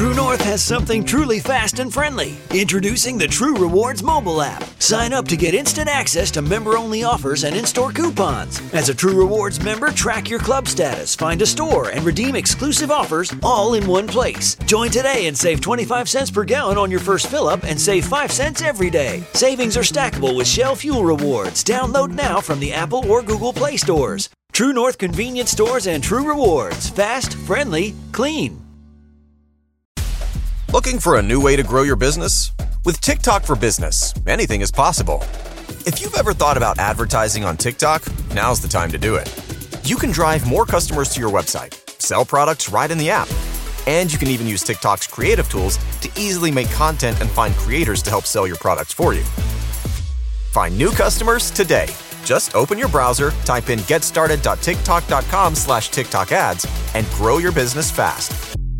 True North has something truly fast and friendly. Introducing the True Rewards mobile app. Sign up to get instant access to member-only offers and in-store coupons. As a True Rewards member, track your club status, find a store, and redeem exclusive offers all in one place. Join today and save 25 cents per gallon on your first fill-up and save 5 cents every day. Savings are stackable with Shell Fuel Rewards. Download now from the Apple or Google Play stores. True North convenience stores and True Rewards. Fast, friendly, clean. Looking for a new way to grow your business? With TikTok for Business, anything is possible. If you've ever thought about advertising on TikTok, now's the time to do it. You can drive more customers to your website, sell products right in the app, and you can even use TikTok's creative tools to easily make content and find creators to help sell your products for you. Find new customers today. Just open your browser, type in getstarted.tiktok.com/TikTok ads, and grow your business fast.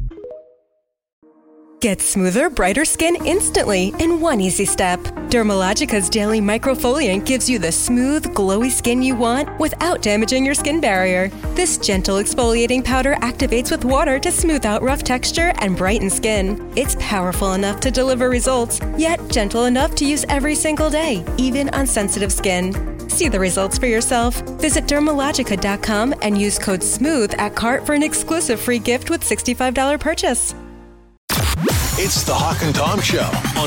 Get smoother, brighter skin instantly in one easy step. Dermalogica's daily microfoliant gives you the smooth, glowy skin you want without damaging your skin barrier. This gentle exfoliating powder activates with water to smooth out rough texture and brighten skin. It's powerful enough to deliver results, yet gentle enough to use every single day, even on sensitive skin. See the results for yourself. Visit Dermalogica.com and use code SMOOTH at cart for an exclusive free gift with $65 purchase. It's the Hawk and Tom Show on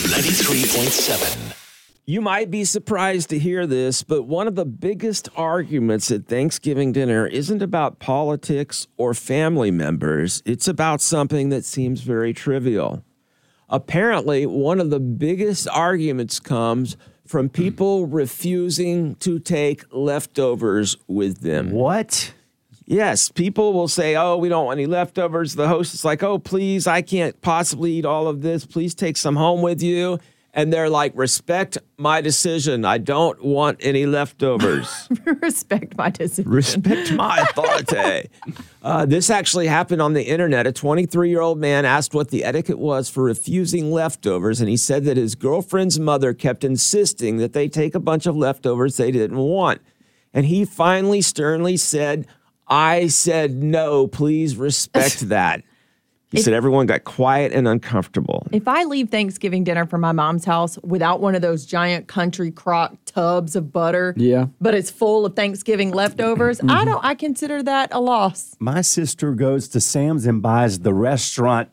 B93.7. You might be surprised to hear this, but one of the biggest arguments at Thanksgiving dinner isn't about politics or family members. It's about something that seems very trivial. Apparently, one of the biggest arguments comes from people refusing to take leftovers with them. What? Yes, people will say, oh, we don't want any leftovers. The host is like, oh, please, I can't possibly eat all of this. Please take some home with you. And they're like, respect my decision. I don't want any leftovers. Respect my decision. Respect my authority. This actually happened on the internet. A 23-year-old man asked what the etiquette was for refusing leftovers, and he said that his girlfriend's mother kept insisting that they take a bunch of leftovers they didn't want. And he finally sternly said, I said no, please respect that. He said everyone got quiet and uncomfortable. If I leave Thanksgiving dinner from my mom's house without one of those giant country crock tubs of butter, but it's full of Thanksgiving leftovers, I consider that a loss. My sister goes to Sam's and buys the restaurant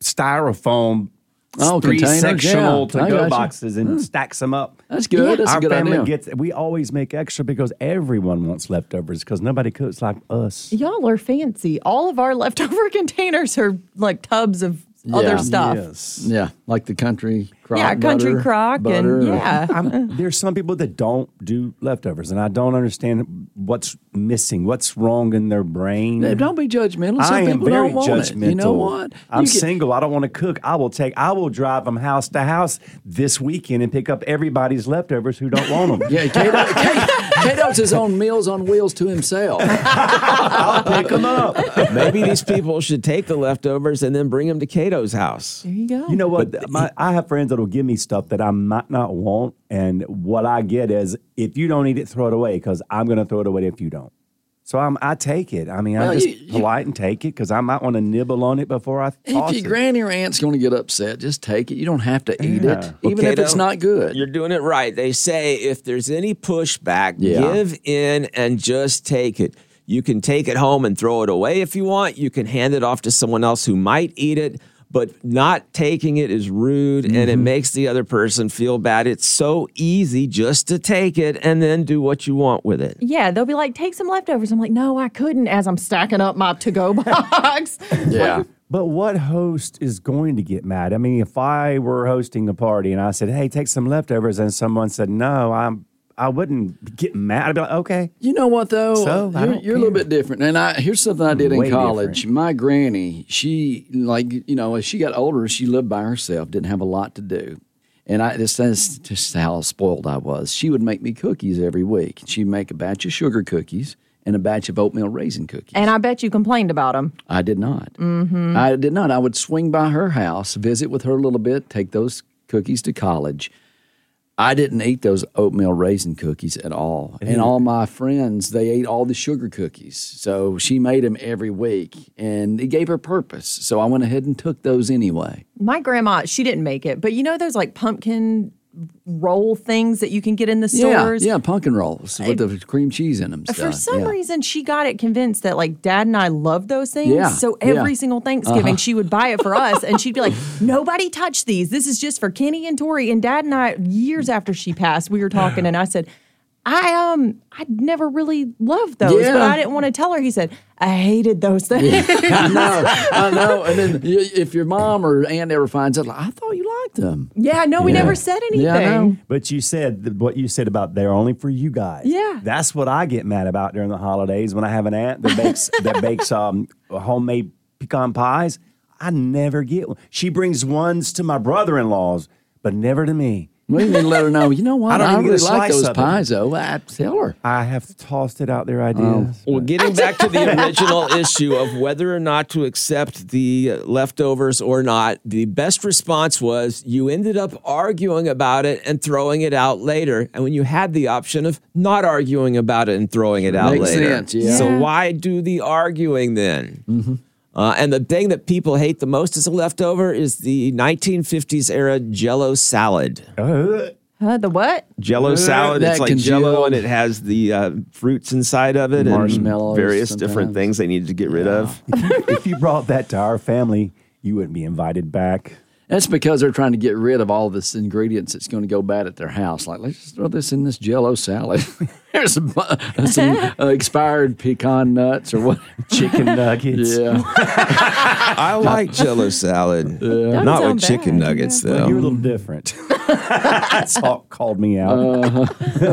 styrofoam three-sectional to-go boxes and stacks them up. That's good. That's Our a good family idea. we always make extra because everyone wants leftovers because nobody cooks like us. Y'all are fancy. All of our leftover containers are like tubs of other stuff. Yes. Yeah, like the country crock. Yeah, country crock. Butter. And There's some people that don't do leftovers, and I don't understand what's missing, what's wrong in their brain. Don't be judgmental. Some I am people very don't want judgmental. it. You know what? I'm single. I don't want to cook. I will drive from house to house this weekend and pick up everybody's leftovers who don't want them. Yeah, Cato's his own Meals on Wheels to himself. I'll pick them up. Maybe these people should take the leftovers and then bring them to Cato's house. there you go. You know what? I have friends that'll give me stuff that I might not want, and what I get is, if you don't eat it, throw it away, because I'm going to throw it away if you don't. So I take it. I mean, I'm just polite and take it because I might want to nibble on it before I toss If your granny or aunt's going to get upset, just take it. You don't have to eat it, even if it's not good. You're doing it right. They say if there's any pushback, give in and just take it. You can take it home and throw it away if you want. You can hand it off to someone else who might eat it. But not taking it is rude, and it makes the other person feel bad. It's so easy just to take it and then do what you want with it. Yeah, they'll be like, take some leftovers. I'm like, no, I couldn't, as I'm stacking up my to-go box. Yeah. But what host is going to get mad? I mean, if I were hosting a party and I said, hey, take some leftovers, and someone said, no, I wouldn't get mad. I'd be like, okay. You know what, though? So, you're a little bit different. And here's something I did in Way college. different. My granny, she, as she got older, she lived by herself, didn't have a lot to do. And this is just how spoiled I was. She would make me cookies every week. She'd make a batch of sugar cookies and a batch of oatmeal raisin cookies. And I bet you complained about them. I did not. I did not. I would swing by her house, visit with her a little bit, take those cookies to college. I didn't eat those oatmeal raisin cookies at all. And all my friends, they ate all the sugar cookies. So she made them every week, and it gave her purpose. So I went ahead and took those anyway. My grandma, she didn't make it, but you know those like pumpkin roll things that you can get in the stores? Yeah, pumpkin rolls with the cream cheese in them. For some reason, she got it convinced that like Dad and I love those things. Yeah, so every single Thanksgiving, she would buy it for us, and she'd be like, "Nobody touch these. This is just for Kenny and Tori." And Dad and I, years after she passed, we were talking, and I said, I never really loved those, but I didn't want to tell her. He said, I hated those things. I know. And then if your mom or aunt ever finds out, like, I thought you liked them. Yeah, no, we never said anything. Yeah, I know. But you said what you said about they're only for you guys. Yeah. That's what I get mad about during the holidays when I have an aunt that bakes homemade pecan pies. I never get one. She brings ones to my brother-in-laws, but never to me. Well, you need to let her know, you know what? I really like those pies, though. I tell her. I have tossed it out their ideas. Well, getting back to the original issue of whether or not to accept the leftovers or not, the best response was you ended up arguing about it and throwing it out later. And when you had the option of not arguing about it and throwing it out Makes later. sense, yeah. So why do the arguing then? Mm-hmm. And the thing that people hate the most as a leftover is the 1950s era Jell-O salad. The what? Jell-O salad. It's like Jell-O, and it has the fruits inside of it Marshmallows, and various different things they needed to get rid of. If you brought that to our family, you wouldn't be invited back. That's because they're trying to get rid of all this ingredients that's going to go bad at their house. Like, let's just throw this in this Jell-O salad. Here's some expired pecan nuts or what? Chicken nuggets. Yeah. I like Jell-O salad. Not with chicken nuggets, though. Well, you're a little different. Salt called me out.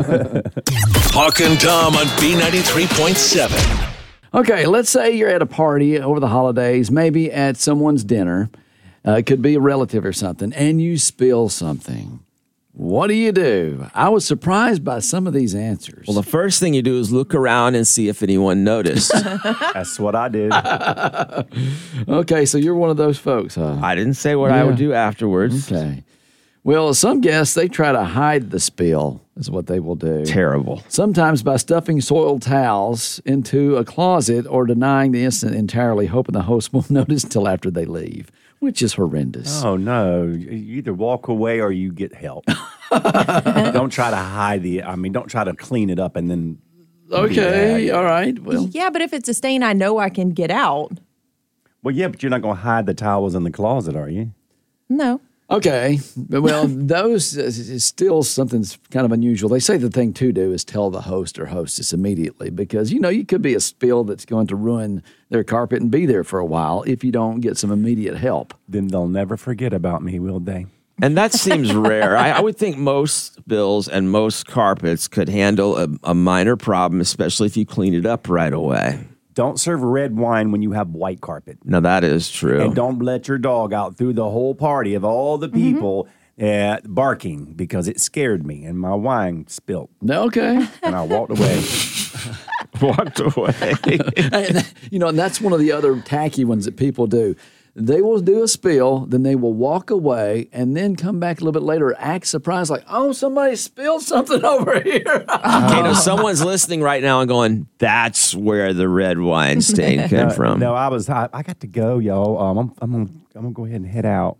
Hawk and Tom on B93.7. Okay, let's say you're at a party over the holidays, maybe at someone's dinner. It could be a relative or something, and you spill something. What do? I was surprised by some of these answers. Well, the first thing you do is look around and see if anyone noticed. That's what I did. Okay, so you're one of those folks, huh? I didn't say what I would do afterwards. Okay. Well, some guests, they try to hide the spill, is what they will do. Terrible. Sometimes by stuffing soiled towels into a closet or denying the incident entirely, hoping the host won't notice until after they leave, which is horrendous. Oh, no. You either walk away or you get help. Don't try to don't try to clean it up and then... Okay, all right. Well, Yeah, but if it's a stain I know I can get out. Well, yeah, but you're not going to hide the towels in the closet, are you? No. okay. Well, those is still something's kind of unusual. They say the thing to do is tell the host or hostess immediately because, you could be a spill that's going to ruin their carpet and be there for a while if you don't get some immediate help. Then they'll never forget about me, will they? And that seems rare. I would think most spills and most carpets could handle a minor problem, especially if you clean it up right away. Don't serve red wine when you have white carpet. Now, that is true. And don't let your dog out through the whole party of all the people barking because it scared me and my wine spilt. Okay. And I walked away. Walked away. And that's one of the other tacky ones that people do. They will do a spill, then they will walk away, and then come back a little bit later, act surprised, like, oh, somebody spilled something over here. Okay, someone's listening right now and going, that's where the red wine stain came from. No, I got to go, y'all. I'm gonna go ahead and head out.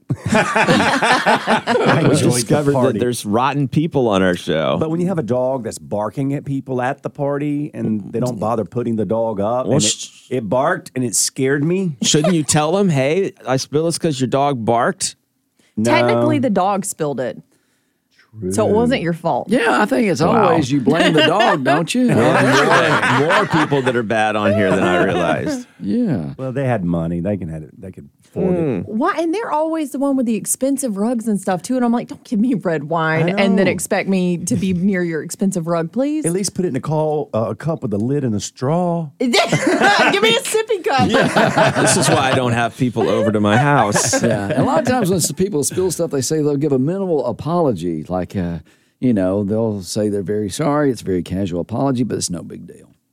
I We discovered that there's rotten people on our show. But when you have a dog that's barking at people at the party and they don't bother putting the dog up, and it barked and it scared me. Shouldn't you tell them, hey, I spilled this because your dog barked? No. Technically, the dog spilled it. True. So it wasn't your fault. Yeah, I think it's always you blame the dog, don't you? More people that are bad on here than I realized. Yeah. Well, they had money. They could afford it. Why? And they're always the one with the expensive rugs and stuff too. And I'm like, don't give me red wine and then expect me to be near your expensive rug, please. At least put it in a cup with a lid and a straw. Give me a sippy cup. This is why I don't have people over to my house. Yeah. And a lot of times when people spill stuff, they say they'll give a minimal apology. Like, they'll say they're very sorry. It's a very casual apology, but it's no big deal.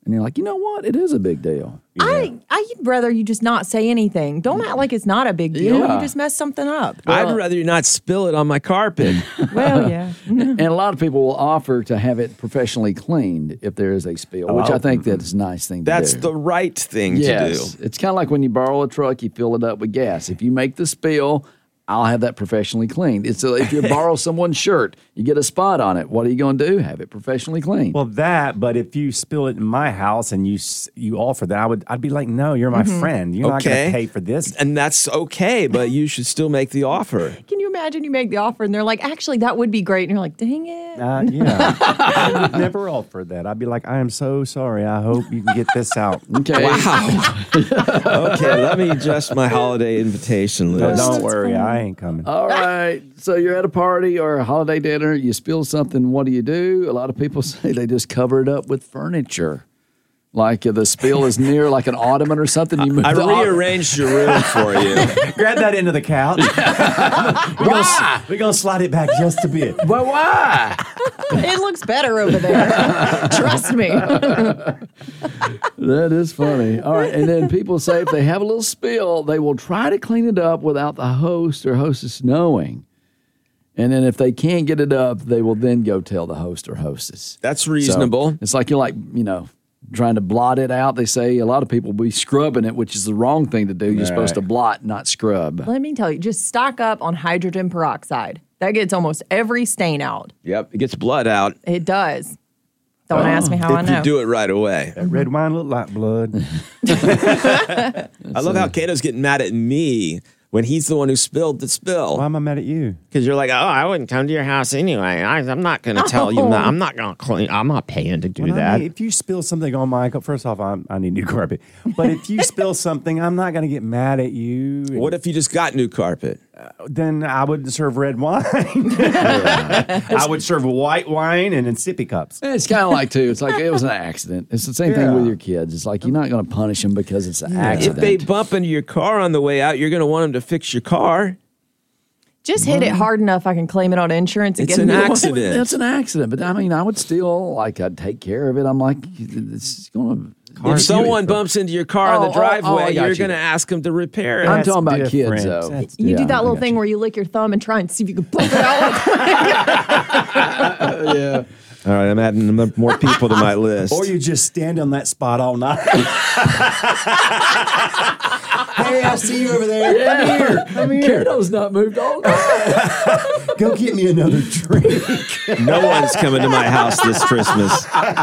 And you're like, you know what? It is a big deal. I'd rather you just not say anything. Don't act like it's not a big deal. Yeah. You just mess something up. I'd rather you not spill it on my carpet. Well, yeah. And a lot of people will offer to have it professionally cleaned if there is a spill, which I think that's a nice thing to do. That's the right thing to Yes. do. It's kind of like when you borrow a truck, you fill it up with gas. If you make the spill, I'll have that professionally cleaned. It's if you borrow someone's shirt, you get a spot on it. What are you going to do? Have it professionally cleaned. Well, but if you spill it in my house and you offer that, I'd be like, no, you're my friend. You're not going to pay for this. And that's okay, but you should still make the offer. Can you imagine you make the offer and they're like, actually, that would be great. And you're like, dang it. Yeah. I would never offer that. I'd be like, I am so sorry. I hope you can get this out. Okay. Wow. Okay, let me adjust my holiday invitation No, list. don't worry. I ain't coming. All right. So you're at a party or a holiday dinner, you spill something, what do? A lot of people say they just cover it up with furniture. Like the spill is near like an ottoman or something. You move I the ottoman. rearranged your room for you. Grab that into the couch. We're going to slide it back just a bit. But why? It looks better over there. Trust me. That is funny. All right. And then people say if they have a little spill, they will try to clean it up without the host or hostess knowing. And then if they can't get it up, they will then go tell the host or hostess. That's reasonable. So it's like you're trying to blot it out. They say a lot of people will be scrubbing it, which is the wrong thing to do. You're supposed to blot, not scrub. Let me tell you, just stock up on hydrogen peroxide. That gets almost every stain out. Yep, it gets blood out It does. Don't ask me how I if know. you do it right away. That red wine look like blood. I love how Cato's getting mad at me when he's the one who spilled the spill. Why am I mad at you? Because you're like, oh, I wouldn't come to your house anyway. I'm not going to tell you that. I'm not going to clean. I'm not paying to do Well, that. I mean, if you spill something on my first off, I need new carpet. But if you spill something, I'm not going to get mad at you. What if you just got new carpet? Then I would serve red wine. I would serve white wine and in sippy cups. It's kind of like, too, it's like it was an accident. It's the same thing with your kids. It's like you're not going to punish them because it's an accident. If they bump into your car on the way out, you're going to want them to fix your car. Just hit it hard enough I can claim it on insurance and It's get an a new one. accident. That's an accident. But I mean, I would still, I'd take care of it. I'm like, it's going to. If someone bumps into your car on the I driveway, got you're you. going to ask them to repair it. I'm talking about different. kids, though. That's You do Yeah, that I little got thing you. where you lick your thumb and try and see if you can bump it out. Yeah. All right, I'm adding more people to my list. Or you just stand on that spot all night. Hey, I see you over there. Come here. Kato's not moved all night. Go get me another drink. No one's coming to my house this Christmas.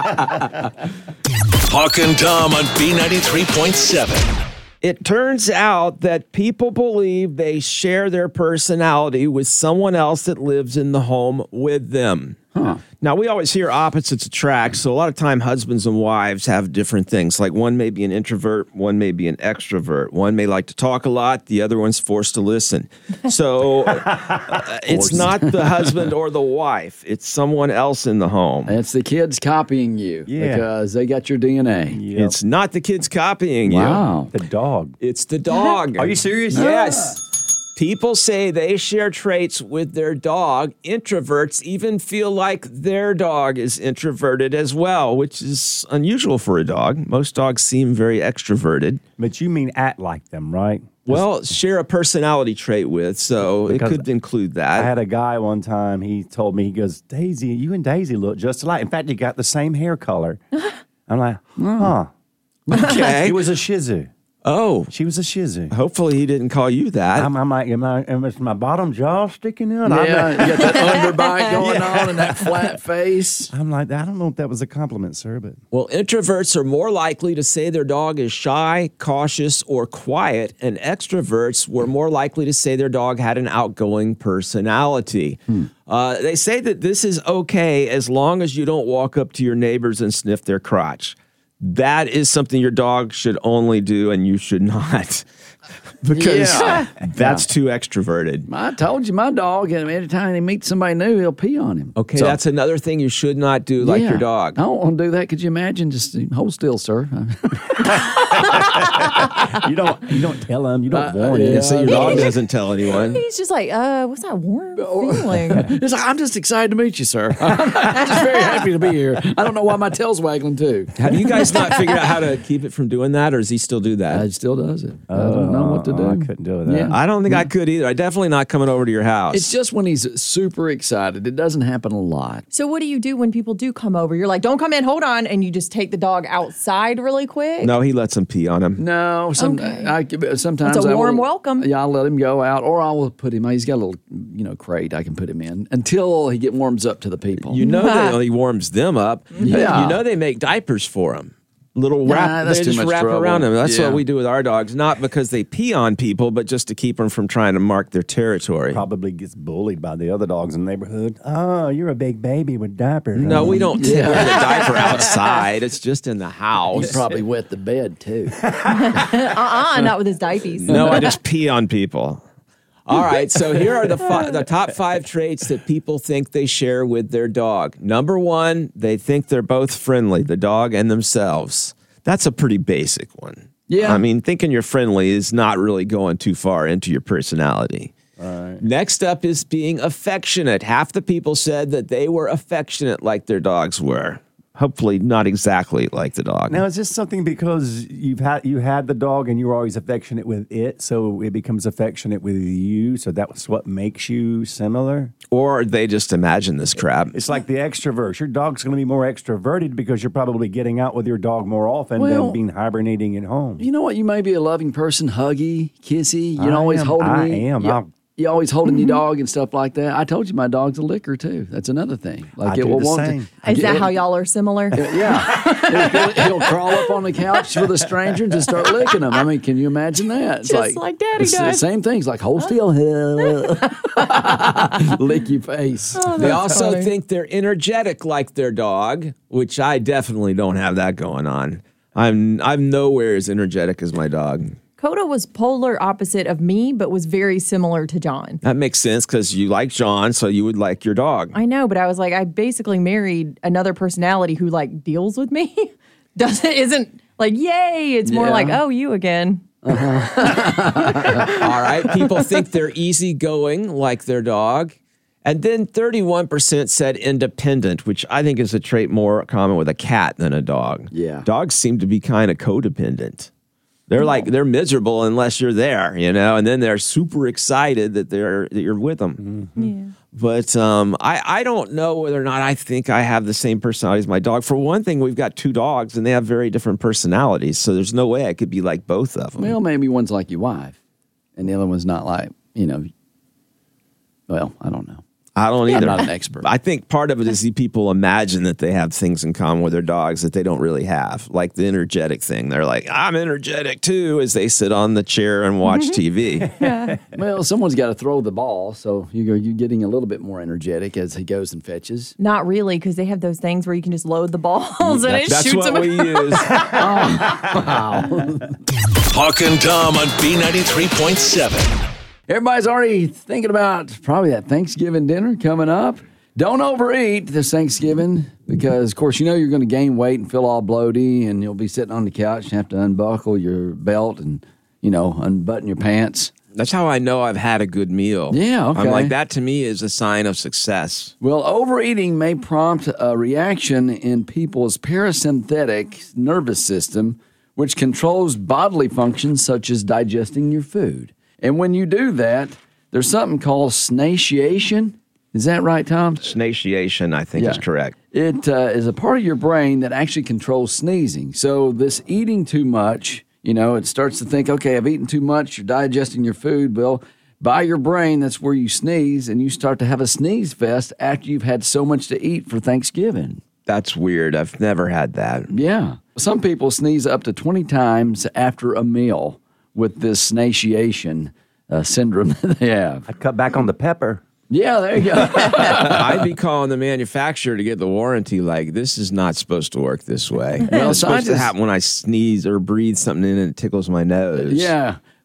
Hawk and Tom on B93.7. It turns out that people believe they share their personality with someone else that lives in the home with them. Now, we always hear opposites attract, so a lot of time husbands and wives have different things. Like one may be an introvert, one may be an extrovert. One may like to talk a lot, the other one's forced to listen. So it's not the husband or the wife, it's someone else in the home. It's the kids copying you because they got your DNA. Yep. It's not the kids copying you. Wow. The dog. It's the dog. Are you serious? Yes. People say they share traits with their dog. Introverts even feel like their dog is introverted as well, which is unusual for a dog. Most dogs seem very extroverted. But you mean act like them, right? Well, share a personality trait with, so it Because could include I that. had a guy one time, he told me, he goes, Daisy, you and Daisy look just alike. In fact, you got the same hair color. I'm like, huh. Okay. He was a Shih Tzu. Oh, She was a Shih Tzu. hopefully he didn't call you that. I'm like, is my bottom jaw sticking out? Yeah, you got that underbite going on and that flat face. I'm like, I don't know if that was a compliment, sir, but Well, introverts are more likely to say their dog is shy, cautious, or quiet, and extroverts were more likely to say their dog had an outgoing personality. They say that this is okay as long as you don't walk up to your neighbors and sniff their crotch. That is something your dog should only do, and you should not. because Yeah. that's too extroverted. I told you, my dog, anytime he meets somebody new, he'll pee on him. Okay, So- that's another thing you should not do like Yeah. your dog. I don't want to do that. Could you imagine? Just hold still, sir. You don't tell them. You don't warn And them. so your dog doesn't tell anyone. He's just like, what's that warm feeling? It's like, I'm just excited to meet you, sir. I'm just very happy to be here. I don't know why my tail's waggling too. Have you guys not figured out how to keep it from doing that, or does he still do that? He still does it. I don't know what to do. I couldn't do that. Yeah. I don't think I could either. I definitely not coming over to your house. It's just when he's super excited. It doesn't happen a lot. So what do you do when people do come over? You're like, don't come in, hold on, and you just take the dog outside really quick? No, he lets him pee on him. No, sometimes It's a I warm will- welcome. Yeah, I'll let him go out, or I will put him. He's got a little, crate I can put him in until he warms up to the people. You know that only warms them up. Yeah. You know they make diapers for him. Little Nah, wrap, that's they too just much wrap trouble. around them. That's Yeah. what we do with our dogs, not because they pee on people, but just to keep them from trying to mark their territory. Probably gets bullied by the other dogs in the neighborhood. Oh, you're a big baby with diapers. No, huh? we don't wear the diaper outside. It's just in the He's house. probably wet the bed too. Not with his diapers. No, I just pee on people. All right, so here are the top 5 traits that people think they share with their dog. Number 1, they think they're both friendly, the dog and themselves. That's a pretty basic one. Yeah. I mean, thinking you're friendly is not really going too far into your personality. Next up is being affectionate. Half the people said that they were affectionate like their dogs were. Hopefully not exactly like the dog. Now, is this something because you had the dog and you were always affectionate with it, so it becomes affectionate with you? So that's what makes you similar? Or they just imagine this crap. It's like the extroverts. Your dog's going to be more extroverted because you're probably getting out with your dog more often Well- than being hibernating at home. You know what? You may be a loving person, huggy, kissy. You're always holding me. I am. You're always holding your dog and stuff like that. I told you my dog's a licker too. That's another thing. Like I do the same. Is that how y'all are similar? Yeah. He'll crawl up on the couch with a stranger and just start licking them. I mean, can you imagine that? It's Just like Daddy it's the does. same things. Like hold still, lick your face. They also think they're energetic like their dog, which I definitely don't have that going on. I'm nowhere as energetic as my dog. Coda was polar opposite of me, but was very similar to John. That makes sense because you like John, so you would like your dog. I know, but I was like, I basically married another personality who like deals with me. Isn't like, yay. It's more Yeah. like, oh, you again. All right. People think they're easygoing like their dog. And then 31% said independent, which I think is a trait more common with a cat than a dog. Yeah. Dogs seem to be kind of codependent. They're miserable unless you're there, and then they're super excited that you're with them. Yeah. But I don't know whether or not I think I have the same personality as my dog. For one thing, we've got 2 dogs and they have very different personalities. So there's no way I could be like both of them. Well, maybe one's like your wife, and the other one's not like, well, I don't know. I don't I'm either. not an expert. I think part of it is people imagine that they have things in common with their dogs that they don't really have, like the energetic thing. They're like, I'm energetic too, as they sit on the chair and watch TV. Well, someone's got to throw the ball, so you're getting a little bit more energetic as he goes and fetches. Not really, because they have those things where you can just load the balls and it That's shoots what them. we use. Hawk and Tom on B93.7. Everybody's already thinking about probably that Thanksgiving dinner coming up. Don't overeat this Thanksgiving because, of course, you're going to gain weight and feel all bloaty, and you'll be sitting on the couch and have to unbuckle your belt and, unbutton your pants. That's how I know I've had a good meal. Yeah, okay. I'm like, that to me is a sign of success. Well, overeating may prompt a reaction in people's parasympathetic nervous system, which controls bodily functions such as digesting your food. And when you do that, there's something called snatiation. Is that right, Tom? Snatiation, I think, is correct. It is a part of your brain that actually controls sneezing. So this eating too much, it starts to think, okay, I've eaten too much. You're digesting your food. Well, by your brain, that's where you sneeze, and you start to have a sneeze fest after you've had so much to eat for Thanksgiving. That's weird. I've never had that. Yeah. Some people sneeze up to 20 times after a meal with this snatiation syndrome that they have. I cut back on the pepper. Yeah, there you go. I'd be calling the manufacturer to get the warranty. Like, this is not supposed to work this way. Well, it's supposed to happen when I sneeze or breathe something in and it tickles my nose. Yeah.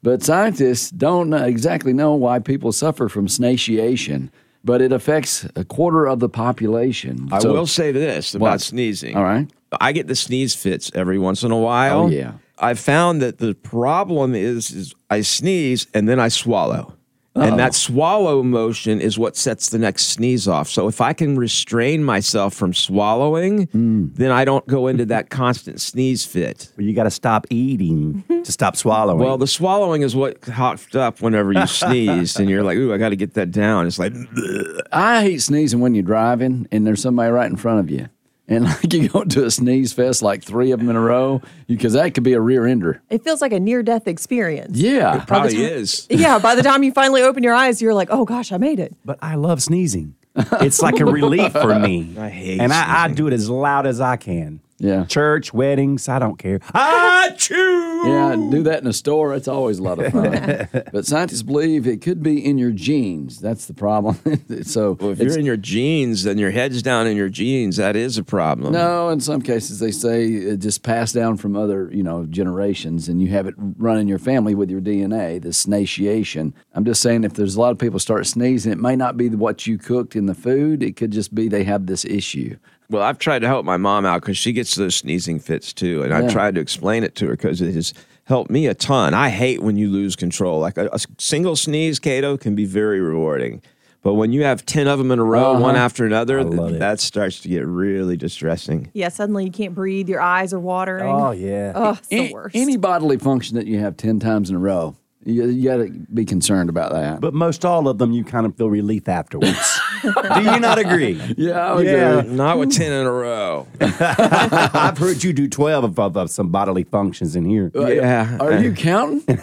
But scientists don't exactly know why people suffer from snatiation, but it affects a quarter of the population. I will say this about sneezing. All right. I get the sneeze fits every once in a while. Oh, yeah. I found that the problem is I sneeze and then I swallow. And that swallow motion is what sets the next sneeze off. So if I can restrain myself from swallowing, then I don't go into that constant sneeze fit. Well, you got to stop eating to stop swallowing. Well, the swallowing is what hopped up whenever you sneezed, and you're like, ooh, I got to get that down. It's like, bleh. I hate sneezing when you're driving and there's somebody right in front of you. And like you go to a sneeze fest, like 3 of them in a row, because that could be a rear ender. It feels like a near-death experience. Yeah. It probably is. Yeah, by the time you finally open your eyes, you're like, oh gosh, I made it. But I love sneezing. It's like a relief for me. I hate And I sneezing. do it as loud as I can. Yeah. Church, weddings, I don't care. Achoo! Yeah, do that in a store. It's always a lot of fun. But scientists believe it could be in your genes. That's the problem. So Well, if you're in your jeans and your head's down in your jeans, that is a problem. no, in some cases they say it just passed down from other, generations, and you have it run in your family with your DNA, this snatiation. I'm just saying if there's a lot of people start sneezing, it may not be what you cooked in the food. It could just be they have this issue. Well, I've tried to help my mom out because she gets those sneezing fits too. And I've tried to explain it to her because it has helped me a ton. I hate when you lose control. Like a single sneeze, Cato, can be very rewarding. But when you have 10 of them in a row, one after another, that starts to get really distressing. Yeah, suddenly you can't breathe. Your eyes are watering. Oh, yeah. Oh, it's the worst. Any bodily function that you have 10 times in a row, you got to be concerned about that. But most all of them, you kind of feel relief afterwards. Do you not agree? Yeah, I would Yeah. agree. Not with 10 in a row. I've heard you do 12 of some bodily functions in here. Yeah. Are you counting? You do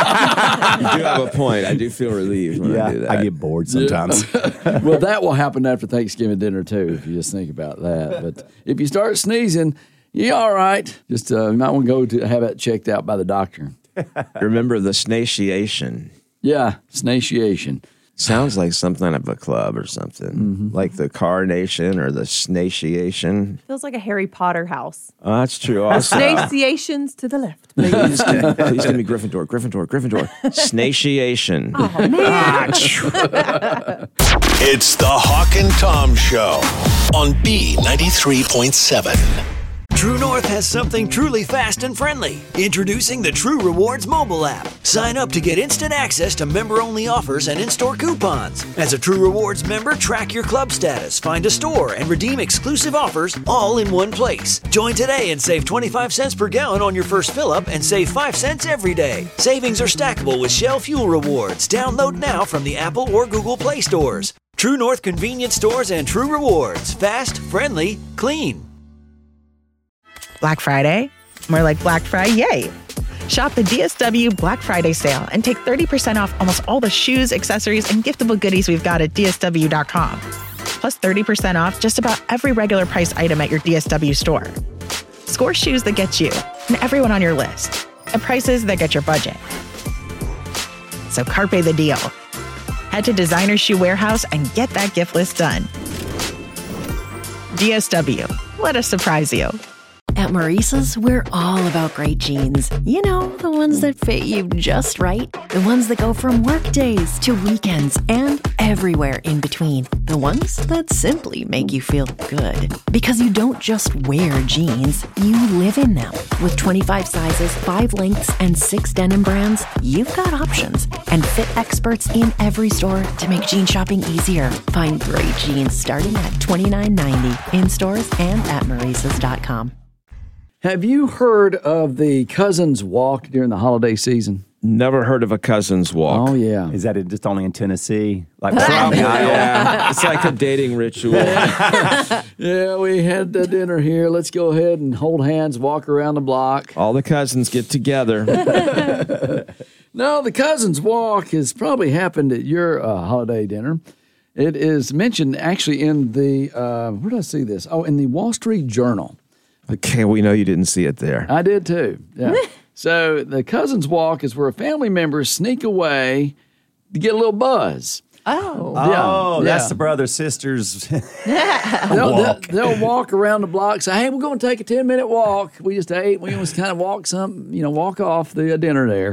have a point. I do feel relieved when I do that. I get bored sometimes. Well, that will happen after Thanksgiving dinner, too, if you just think about that. But if you start sneezing, you're all right. Just you might want to go to have it checked out by the doctor. Remember the snatiation. Yeah, snatiation. Sounds like something of a club or something. Like the carnation or the snatiation. Feels like a Harry Potter house. Oh, that's true also. Snatiations to the left, please. Please give me Gryffindor, Gryffindor, Gryffindor. Snatiation. Oh, man. It's the Hawk and Tom Show on B93.7. True North has something truly fast and friendly. Introducing the True Rewards mobile app. Sign up to get instant access to member-only offers and in-store coupons. As a True Rewards member, track your club status, find a store, and redeem exclusive offers all in one place. Join today and save 25 cents per gallon on your first fill-up and save 5 cents every day. Savings are stackable with Shell Fuel Rewards. Download now from the Apple or Google Play stores. True North convenience stores and True Rewards. Fast, friendly, clean. Black Friday? More like Black Friday. Shop the DSW Black Friday sale and take 30% off almost all the shoes, accessories, and giftable goodies we've got at DSW.com. Plus 30% off just about every regular price item at your DSW store. Score shoes that get you and everyone on your list at prices that get your budget. So carpe the deal. Head to Designer Shoe Warehouse and get that gift list done. DSW. Let us surprise you. At Maurice's, we're all about great jeans. You know, the ones that fit you just right. The ones that go from work days to weekends and everywhere in between. The ones that simply make you feel good. Because you don't just wear jeans, you live in them. With 25 sizes, 5 lengths, and 6 denim brands, you've got options. And fit experts in every store to make jean shopping easier. Find great jeans starting at $29.90 in stores and at Maurice's.com. Have you heard of the Cousins Walk during the holiday season? Never heard of a cousin's walk. Oh, yeah. Is that just only in Tennessee? Like Probably, yeah. It's like a dating ritual. Yeah, we had the dinner here. Let's go ahead and hold hands, walk around the block. All the cousins get together. No, the Cousins Walk has probably happened at your holiday dinner. It is mentioned actually in the, where did I see this? Oh, in the Wall Street Journal. Okay, we know you didn't see it there. I did too. Yeah. So the Cousins Walk is where family members sneak away to get a little buzz. Oh. That's the brothers, sisters. They'll walk around the block, say, hey, we're going to take a 10-minute walk. We just ate. We just kind of walk walk off the dinner there.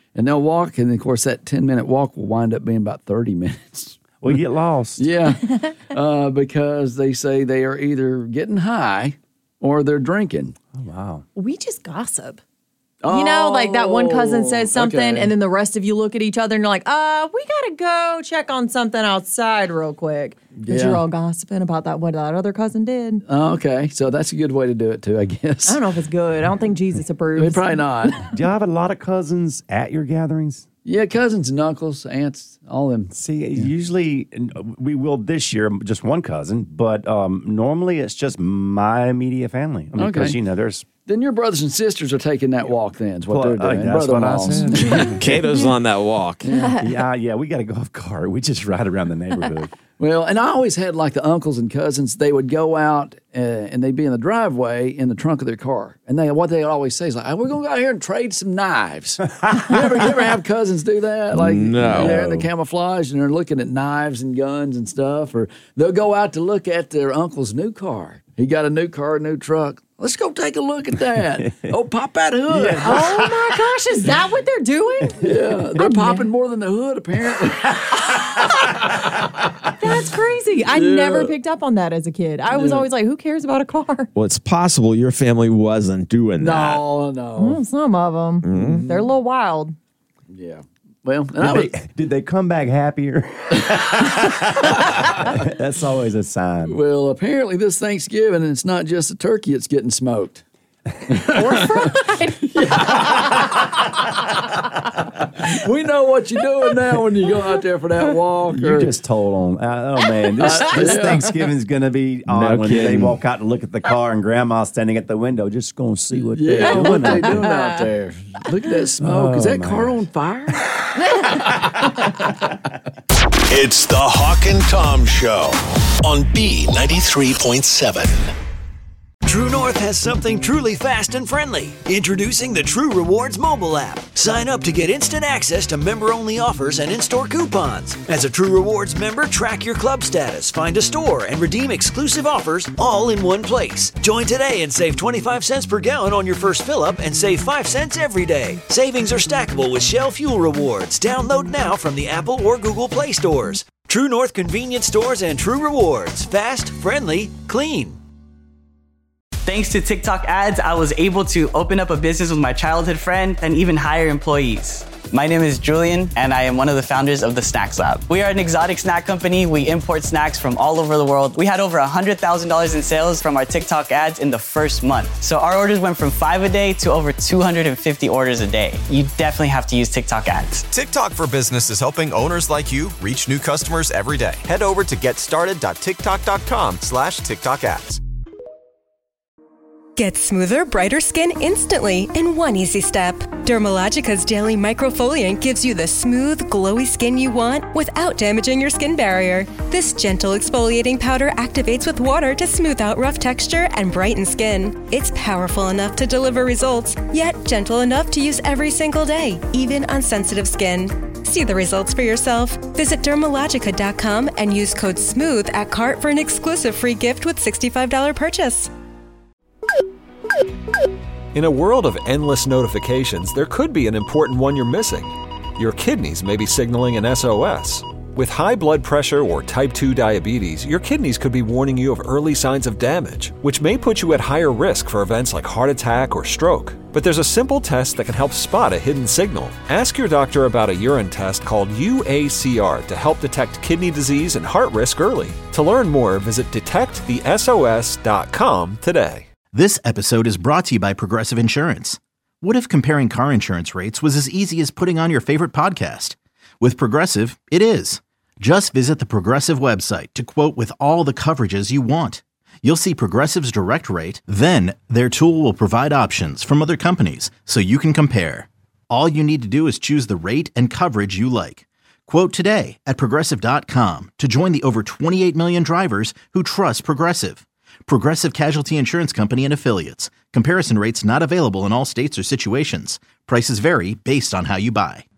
And they'll walk, and of course, that 10-minute walk will wind up being about 30 minutes. We get lost. Yeah, because they say they are either getting high or they're drinking. Oh, wow. We just gossip. You know, like that one cousin says something, and then the rest of you look at each other and you're like, we got to go check on something outside real quick. Because you're all gossiping about what that other cousin did. Oh, okay. So that's a good way to do it, too, I guess. I don't know if it's good. I don't think Jesus approves. Probably not. Do y'all have a lot of cousins at your gatherings? Yeah, cousins and uncles, aunts, all of them. See, usually we will this year, just one cousin, but normally it's just my immediate family. I mean, because, there's... Then your brothers and sisters are taking that walk then, is what they're doing. That's what I said. Cato's on that walk. Yeah, we got a golf cart. We just ride around the neighborhood. Well, and I always had like the uncles and cousins, they would go out and they'd be in the driveway in the trunk of their car. And what they always say is like, we're going to go out here and trade some knives. you ever have cousins do that? Like, no. They're in the camouflage and they're looking at knives and guns and stuff. Or they'll go out to look at their uncle's new car. He got a new car, a new truck. Let's go take a look at that. Pop that hood. Yeah. Oh, my gosh. Is that what they're doing? Yeah. They're popping more than the hood, apparently. That's crazy. I never picked up on that as a kid. I was always like, who cares about a car? Well, it's possible your family wasn't doing that. No. Well, some of them. Mm-hmm. They're a little wild. Yeah. Well, did they come back happier? That's always a sign. Well, apparently this Thanksgiving, it's not just a turkey that's getting smoked. Or fried. We know what you're doing now when you go out there for that walk. You just told on. Oh, man. This Thanksgiving's going to be on when they walk out to look at the car and Grandma's standing at the window just going to see what they're doing. What they doing out there. Look at that smoke. Is that car on fire? It's the Hawk and Tom Show on B93.7. True North has something truly fast and friendly. Introducing the True Rewards mobile app. Sign up to get instant access to member-only offers and in-store coupons. As a True Rewards member, track your club status, find a store, and redeem exclusive offers all in one place. Join today and save 25 cents per gallon on your first fill-up and save 5 cents every day. Savings are stackable with Shell Fuel Rewards. Download now from the Apple or Google Play stores. True North convenience stores and True Rewards. Fast, friendly, clean. Thanks to TikTok ads, I was able to open up a business with my childhood friend and even hire employees. My name is Julian, and I am one of the founders of the Snacks Lab. We are an exotic snack company. We import snacks from all over the world. We had over $100,000 in sales from our TikTok ads in the first month. So our orders went from 5 a day to over 250 orders a day. You definitely have to use TikTok ads. TikTok for Business is helping owners like you reach new customers every day. Head over to getstarted.tiktok.com/TikTok ads. Get smoother, brighter skin instantly in one easy step. Dermalogica's Daily Microfoliant gives you the smooth, glowy skin you want without damaging your skin barrier. This gentle exfoliating powder activates with water to smooth out rough texture and brighten skin. It's powerful enough to deliver results, yet gentle enough to use every single day, even on sensitive skin. See the results for yourself. Visit Dermalogica.com and use code SMOOTH at cart for an exclusive free gift with $65 purchase. In a world of endless notifications, there could be an important one you're missing. Your kidneys may be signaling an SOS. With high blood pressure or type 2 diabetes, your kidneys could be warning you of early signs of damage, which may put you at higher risk for events like heart attack or stroke. But there's a simple test that can help spot a hidden signal. Ask your doctor about a urine test called UACR to help detect kidney disease and heart risk early. To learn more, visit detectthesos.com today. This episode is brought to you by Progressive Insurance. What if comparing car insurance rates was as easy as putting on your favorite podcast? With Progressive, it is. Just visit the Progressive website to quote with all the coverages you want. You'll see Progressive's direct rate, then their tool will provide options from other companies so you can compare. All you need to do is choose the rate and coverage you like. Quote today at Progressive.com to join the over 28 million drivers who trust Progressive. Progressive Casualty Insurance Company and Affiliates. Comparison rates not available in all states or situations. Prices vary based on how you buy.